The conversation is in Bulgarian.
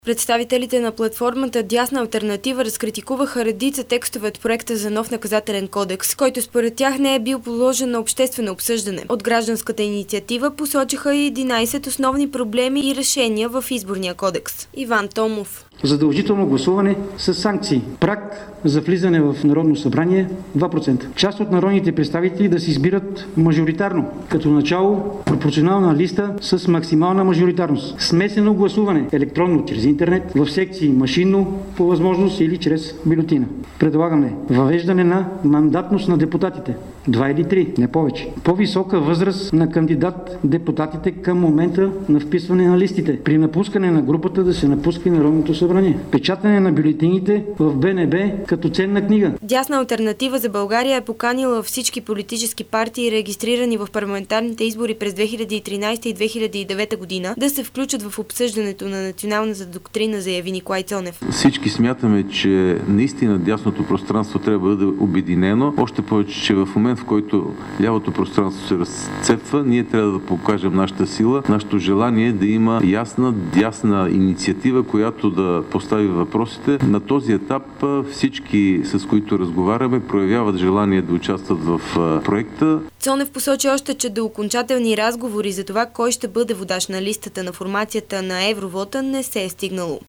Представителите на платформата Дясна алтернатива разкритикуваха редица текстове от проекта за нов наказателен кодекс, който според тях не е бил положен на обществено обсъждане. От гражданската инициатива посочиха и 11 основни проблеми и решения в изборния кодекс. Иван Томов. Задължително гласуване с санкции. Праг за влизане в Народно събрание 2%. Част от народните представители да се избират мажоритарно. Като начало пропорционална листа с максимална мажоритарност. Смесено гласуване електронно чрез интернет, в секции машинно по възможност или чрез бюлетина. Предлагаме въвеждане на мандатност на депутатите. 2 или 3, не повече. По-висока възраст на кандидат-депутатите към момента на вписване на листите. При напускане на групата да се напуска и Народното събрание. Печатане на бюлетините в БНБ като ценна книга. Дясна алтернатива за България е поканила всички политически партии, регистрирани в парламентарните избори през 2013 и 2009 година, да се включат в обсъждането на националната доктрина, заяви Николай Цонев. Всички смятаме, че наистина дясното пространство трябва да бъде обединено. Още повече, че в момент, в който лявото пространство се разцепва, ние трябва да покажем нашата сила, нашето желание да има ясна дясна инициатива, която да постави въпросите. На този етап всички, с които разговаряме, проявяват желание да участват в проекта. Цонев посочи още, че до окончателни разговори за това кой ще бъде водач на листата на формацията на Евровота не се е стигнало.